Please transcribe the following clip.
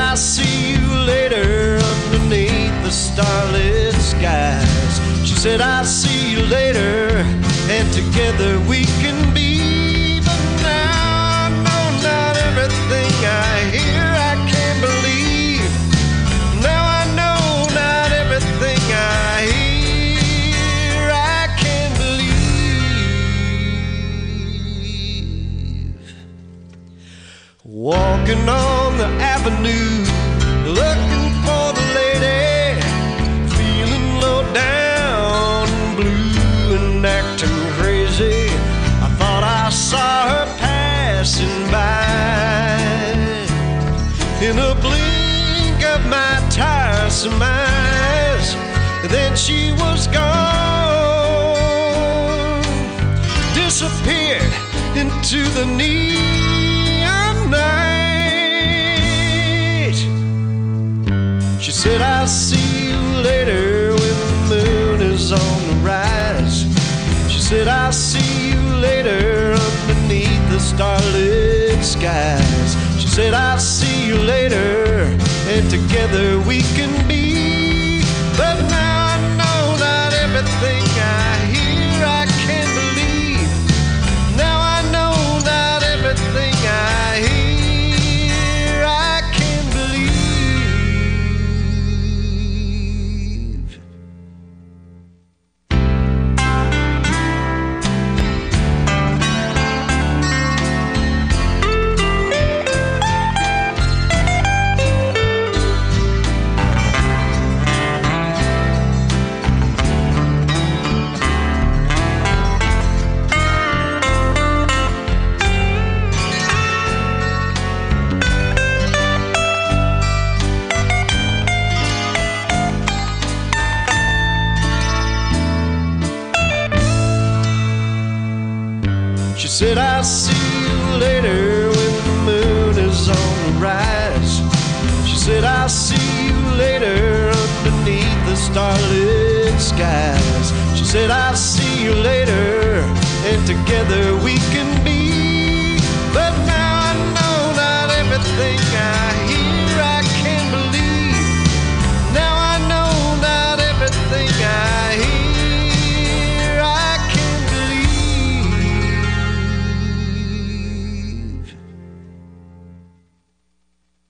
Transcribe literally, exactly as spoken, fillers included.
I'll see you later underneath the starlit skies. She said, I'll see you later, and together we can be. But now I know not everything I hear I can't believe. Now I know not everything I hear I can't believe. Walking on the avenue, looking for the lady, feeling low down, blue and acting crazy. I thought I saw her passing by. In a blink of my tiresome eyes, then she was gone, disappeared into the neon night. She said, I'll see you later when the moon is on the rise. She said, I'll see you later underneath the starlit skies. She said, I'll see you later, and together we can be. But now I know not everything I hear I can't believe. Now I know not everything I hear I can't believe. She said, I'll see you later when the moon is on the rise. She said, I'll see you later underneath the starlit skies. She said, I'll see you later, and together we can be. But now I know not everything I